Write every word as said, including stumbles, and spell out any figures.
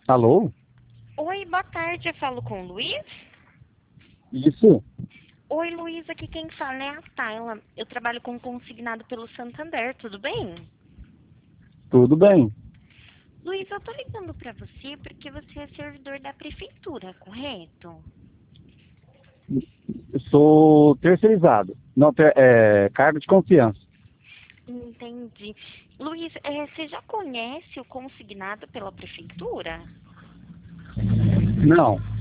Alô? Oi, boa tarde, eu falo com o Luiz. Isso? Oi, Luiz, aqui quem fala é a Tayla. Eu trabalho com consignado pelo Santander, tudo bem? Tudo bem? Luiz, eu tô ligando pra você porque você é servidor da prefeitura, correto? Eu sou terceirizado. Não, ter- é cargo de confiança. Entendi. Luiz, eh, você já conhece o consignado pela prefeitura? Não.